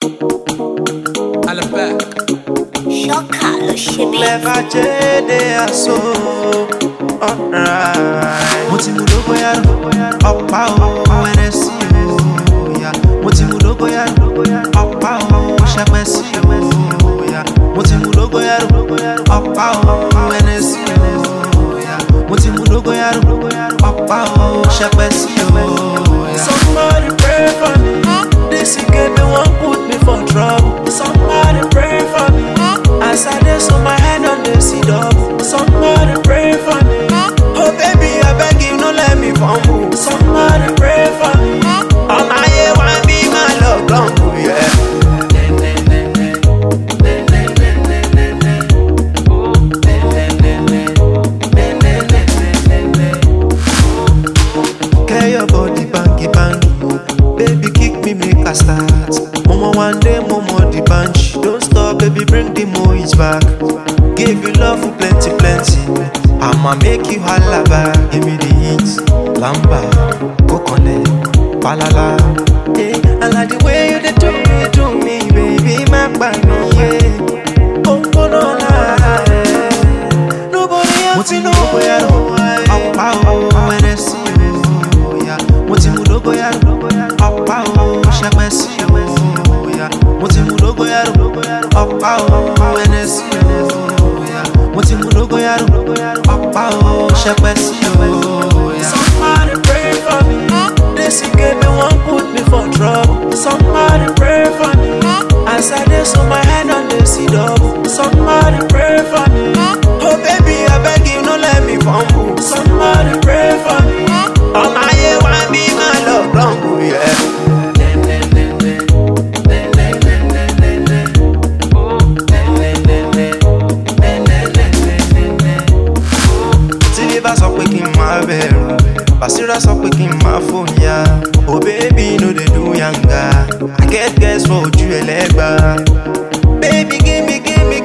Alabak. Choca lo chibi. Clever Jade aso. Alright. Mo ti mu dogo yaro. Ọ̀pá o ẹnẹsì o. Mo ti mu dogo yaro. Ọ̀pá o ṣẹpẹsì o. Mo ti mu dogo yaro. Ọ̀pá o ẹnẹsì o. Mo ti mu dogo yaro. Ọ̀pá o ṣẹpẹsì o. Somebody pray for me. This girl they won't put me for trouble. Somebody pray for me. As I dey so my head on the see double. Somebody pray for me. Oh baby, I beg you, no let me fumble. Somebody pray for me. All my year want be my love long, yeah. Get your body bangy bangy, baby kick me make a start. Momo one day, momo the bunch. Don't stop, baby bring the moist back. Give you love for plenty, plenty. I'ma make you holla back. Give me the hits, lamba, coconut, palala. Yeah, I like the way you dey do me, baby, my baby, yeah. Oh, no, lie. Nobody else know where I go. Ọ̀pá ẹnẹsì o. Mo ti mu dogo yaro. Ọ̀pá o ṣẹpẹsì o. Mo ti mu dogo yaro. Ọ̀pá o ẹnẹsì o. Mo ti mu dogo yaro. Ọ̀pá o ṣẹpẹsì o. Somebody pray for me. This girl they won't put me for trouble. Somebody pray for me. As I dey so my head on the see double. Somebody pray for me. Oh baby, I beg you, no let me fumble. Somebody pray for me. All my year want be my love long, yeah. Tí bá sọ pé kí n máa bẹ̀rù, Basira sọ pé kí n máa fòyà. Oh baby, no dey do yanga. I get guess for ojú ẹlẹ́gbà. Baby, give me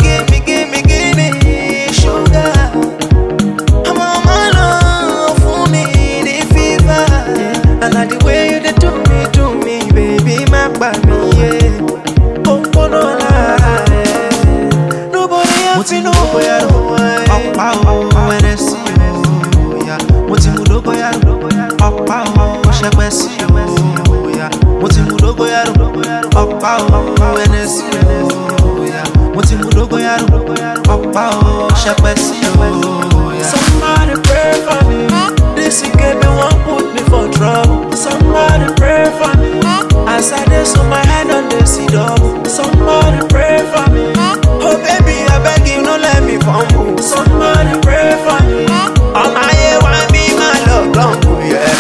sugar. I'm on my love for me, the fever. I like the way you dey do me, baby, my baby, yeah. Oh, no lie. Nobody else know where I go. Ọ̀pá o ẹnẹsì o. Mo ti mu dogo yaro. Ọ̀pá o ṣẹpẹsì o. Mo ti mu dogo yaro. Ọ̀pá o ẹnẹsì o. Mo ti mu dogo yaro. Ọ̀pá o ṣẹpẹsì o. Somebody pray for me. This girl they won't put me for trouble. Somebody pray for me. As I dey so my head on the see double. Somebody pray for me. Oh baby, I beg you, no let me fumble. Somebody pray for me. All my year want be my love long, yeah.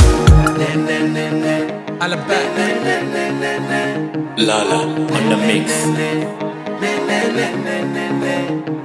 Alabak. Lala on the mix.